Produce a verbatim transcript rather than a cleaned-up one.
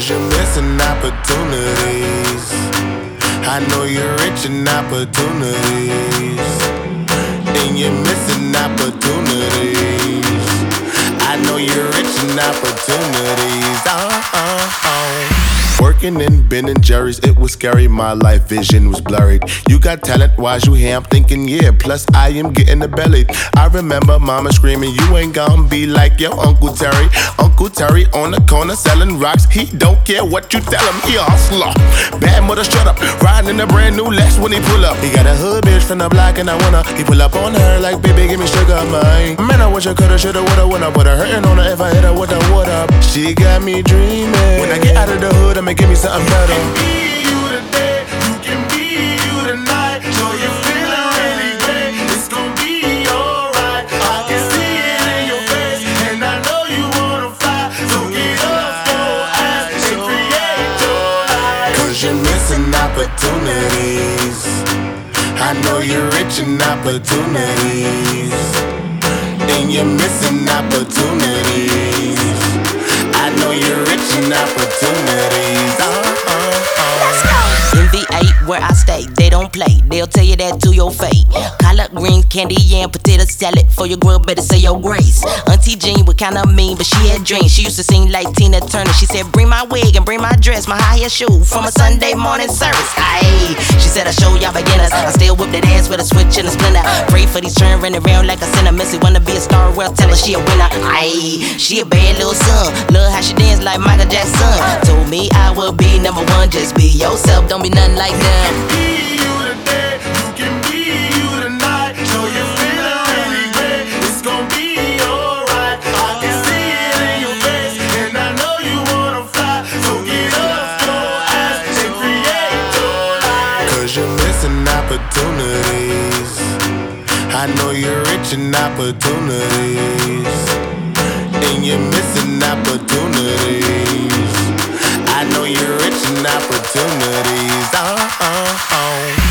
Cause you're missing opportunities. I know you're rich in opportunities, and you're missing opportunities. I know you're rich in opportunities. Oh, oh, oh. Working in Ben and Jerry's, it was scary, my life vision was blurred. You got talent, why's you here? I'm thinking, yeah, plus I am getting the belly. I remember mama screaming, you ain't gonna be like your Uncle Terry. Uncle Terry on the corner selling rocks, he don't care what you tell him, he a hustler. Bad mother, shut up, riding in a brand new Lex when he pull up. He got a hood bitch from the block and I wanna, he pull up on her like, baby, give me sugar, man. Man, I wish I coulda, shoulda, woulda, woulda, put her hurting on her if I hit her with a what up. She got me dreaming, when I get out of the hood, I'ma give me something better. You can be you today, you can be you tonight. Show you feeling really great, it's gon' be alright. I can see it in your face, and I know you wanna fly. So get up, go ask, and create your life. Cause you're missing opportunities. I know you're rich in opportunities, and you're missing opportunities. I know you're rich in opportunities. Oh, oh, oh. M V eight, where I stay, they don't play. They'll tell you that to your face. Collard greens, candy, yam, potato salad. For your grub, better say your grace. Auntie Jean was kinda mean, but she had dreams. She used to sing like Tina Turner. She said, bring my wig and bring my dress, my high heel shoe from a Sunday morning service. Aye, she said, I show y'all beginners. I still whip that ass with a switch and a splinter. Pray for these children running around like a sinner. Missy wanna be a star, well, tell her she a winner. Aye, she a bad little son. Love how she dance like Michael Jackson. Told me I would be number one. Just be yourself, don't be nothing like them. Be you today, you can be you tonight. Show you feeling really great, it's gon' be alright. I can see it in your face, and I know you wanna fly. So get up, go ask, and create your life. Cause you're missing opportunities. I know you're rich in opportunities, and you're missing opportunities. I know you're rich in opportunities. Oh, oh, oh.